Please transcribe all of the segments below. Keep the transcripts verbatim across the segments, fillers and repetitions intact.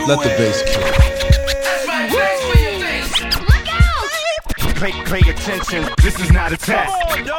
Let the bass kick. Pay, pay attention, this is not a test.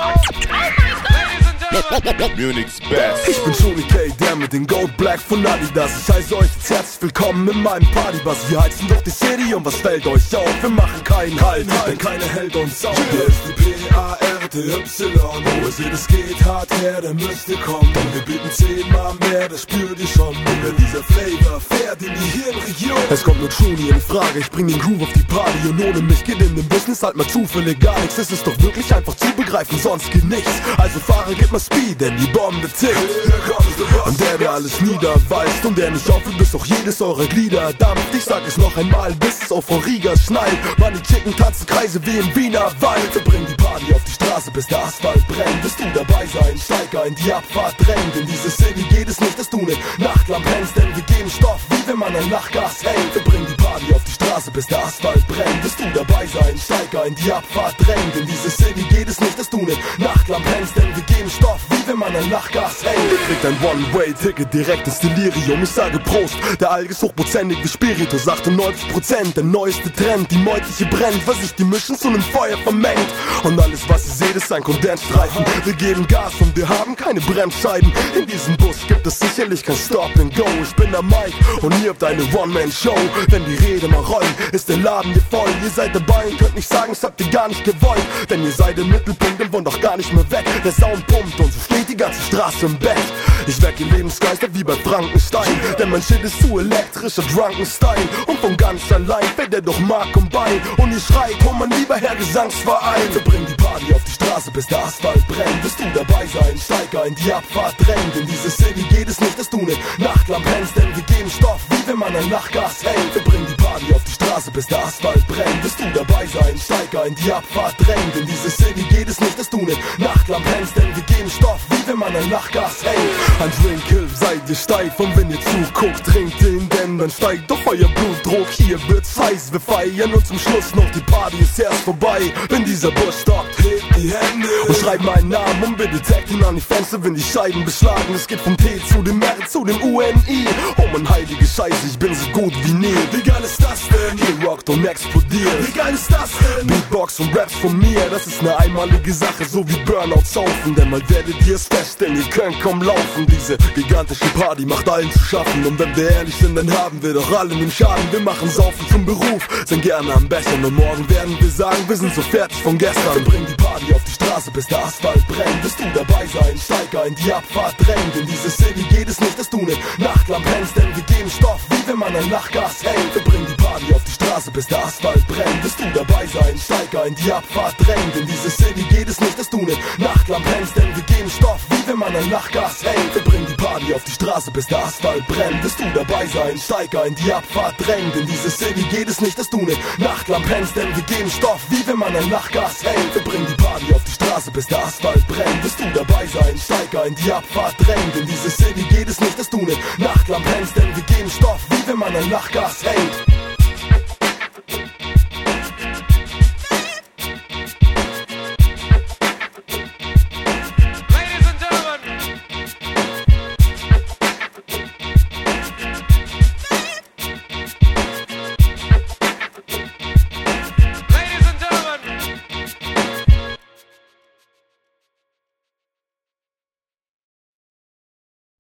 Munich's best. Ich bin Johnny K, der mit den Gold Black von Adidas. Ich heiße euch jetzt herzlich willkommen in meinem Partybass. Wir heizen durch die City und was fällt euch auf? Wir machen keinen Halt, denn keiner hält uns auf. Hier ist die P A R T Y, wo ihr seht, es geht hart her, dann müsst ihr kommen. Wir bieten zehnmal mehr, das spürt ihr schon. Wenn dieser Flavor fährt in die Hirnregion. Es kommt nur Johnny in Frage, ich bring den Groove auf die Party. Und ohne mich geht in dem Business halt mal zufällig gar nichts. Es ist doch wirklich einfach zu begreifen, sonst geht nichts. Also Fahrer, gib mal Speed, denn die Bombe tickt. Und der, der alles niederweist und der nicht aufhört, bis auch jedes eurer Glieder dampft. Ich sag es noch einmal, bis es auf Frau Rieger schnallt. Money Chicken tanzen Kreise wie im Wiener Wald. Wir bringen die Party auf die Straße, bis der Asphalt brennt. Willst du dabei sein, steig ein, die Abfahrt drängt. In diese City geht es nicht, dass du ne Nachtlampe hältst, denn wir geben Stoff, wie wenn man ein Nachtgas hält. Wir bringen die Party auf die Straße, bis der Asphalt brennt. Willst du dabei sein, steig ein, die Abfahrt drängt. In diese City geht es nicht, dass du ne Nachtlampe hältst, denn wir geben Stoff, wie wenn man ein Nachtgas hält. Ihr kriegt ein One-Way-Ticket direkt ins Delirium. Ich sage Prost, der Alk ist hochprozentig wie Spiritus, achtundneunzig Prozent, der neueste Trend. Die Meutliche brennt, was sich die Mischen zu nem Feuer vermengt. Und alles, was ihr seht, ist ein Kondensstreifen. Wir geben Gas und wir haben keine Bremsscheiben. In diesem Bus gibt es sicherlich kein Stop and Go. Ich bin der Mike und ihr habt eine One-Man-Show. Wenn die Räder mal rollen, ist der Laden hier voll. Ihr seid dabei und könnt nicht sagen, es habt ihr gar nicht gewollt. Denn ihr seid im Mittelpunkt und wollt doch gar nicht mehr weg. Der Sound pumpt und so steht die ganze Straße im Bett. Ich weck ihr Lebensgeister wie bei Frankenstein, denn mein Shit ist zu elektrischer Drunken-Style. Und von ganz allein fällt er doch Mark und Bein. Und ihr schreit, komm man lieber her Gesangsverein. Wir bringen die Party auf die Straße, bis der Asphalt brennt. Willst du dabei sein, steig ein, die Abfahrt drängt. In diese City geht es nicht, dass du ne Nachtlampe hältst, denn wir geben Stoff, wie wenn man ein Nachtgas hält. Wir bringen die Party auf die Straße, bis der Asphalt brennt. Willst du dabei sein, steig ein, die Abfahrt drängt. In diese City geht es nicht, dass du ne Nachtlampe hältst, denn wir geben Stoff, wie wenn man ein Nachtgas hält. Ein Drink hilft, seid ihr steif, und wenn ihr zuguckt, trinkt den, denn dann steigt doch euer Blutdruck. Hier wird's heiß, wir feiern und zum Schluss noch die Party ist erst vorbei. Wenn dieser Bus stoppt, hebt die Hände und schreibt meinen Namen und bitte taggt ihn an die Fenster, wenn die Scheiben beschlagen. Es geht vom T zu dem R zu dem U N I. Oh mein heilige Scheiße, ich bin so gut wie nie. Wie geil ist das denn? Hier rockt und explodiert. Wie geil ist das denn? Beatbox und Raps von mir, das ist ne einmalige Sache, so wie Burnout saufen. Denn mal werdet ihr es feststellen, ihr könnt kaum laufen. Diese gigantische Party macht allen zu schaffen. Und wenn wir ehrlich sind, dann haben wir doch alle einen Schaden. Wir machen Saufen zum Beruf, sind gerne am Bessern. Und morgen werden wir sagen, wir sind so fertig von gestern. Wir bringen die Party auf die Straße, bis der Asphalt brennt. Willst du dabei sein, steig ein, die Abfahrt drängt. In diese City geht es nicht, dass du ne Nachtlampe hältst, denn wir geben Stoff, wie wenn man ein Nachtgas hält. Wir bringen die Party auf die Straße, bis der Asphalt brennt. Willst du dabei sein, steig ein, die Abfahrt drängt. In diese City geht es nicht, dass du ne Nachtlampe hältst, denn wir geben Stoff, wie wenn man ein Nachtgas hält. Wir bringen die Party auf die Straße, bis der Asphalt brennt. Willst du dabei sein, steig ein, die Abfahrt drängt. In diese City geht es nicht, dass du ne Nachtlampe hältst, denn wir geben Stoff, wie wenn man ein Nachtgas hält. Wir bringen die Party auf die Straße, bis der Asphalt brennt. Willst du dabei sein, steig ein, die Abfahrt drängt. In diese City geht es nicht, dass du ne Nachtlampe hältst, denn wir geben Stoff, wie wenn man ein Nachtgas hält.